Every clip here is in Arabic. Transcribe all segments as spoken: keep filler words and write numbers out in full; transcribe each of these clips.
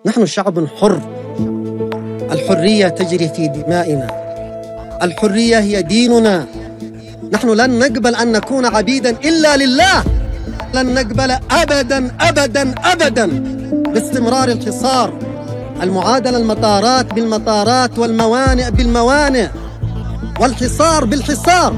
نحن شعب حر، الحرية تجري في دمائنا، الحرية هي ديننا. نحن لن نقبل أن نكون عبيداً إلا لله، لن نقبل أبداً أبداً أبداً باستمرار الحصار، المعادلة المطارات بالمطارات والموانئ بالموانئ والحصار بالحصار.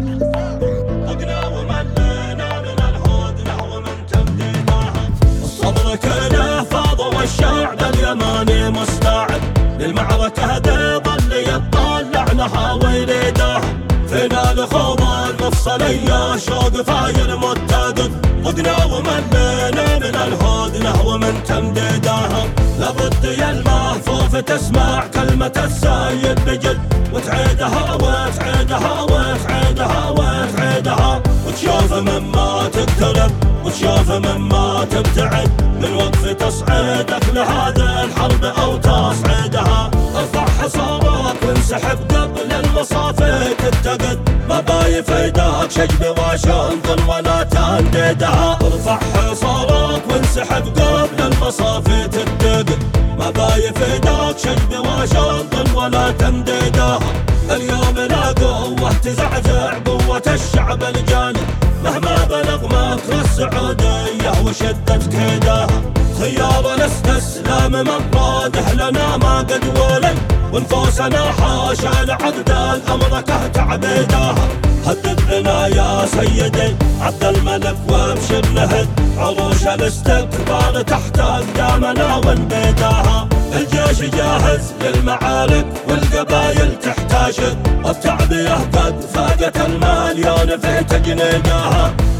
الصبر كله فاض والشعب اليماني مستعد للمعركة هذا ظل يطلع لها ويليده فينا الخوض المفصلية شوق فاير متقد ضقنا وملينا من الهدنة ومن تمديدها لابد يا المهفوف تسمع كلمة السيد بجد وتعيدها وتعيدها وتعيدها وتعيدها وتشوف مما تقترب وتشوف مما تبتعد من وقف تصعيدك لهذه الحرب أو تصعيدها. ارفع حصارك وانسحب قبل المصافي تتقد ما باي فيداك شجب واشنطن ولا تنديدها. ارفع حصارك وانسحب قبل المصافي تتقد ما باي فيداك شجب واشنطن ولا تنديدها. اليوم لا قوة تزعزع قوة الشعب الجانب مهما بلغ مكر السعودية وشدة كيدها. خيارنا استسلام من راده لنا ما قد ولي ونفوسنا حاشا لعبد الأمر كهت عبيدها. هدد لنا يا سيدي عبد الملك وابشر نهد عروش الاستقبال تحت أقدامنا ونبيدها. الجيش جاهز للمعارك والقبايل تحتاشد والتعبئة قد فاقت المليون في تجنيدها.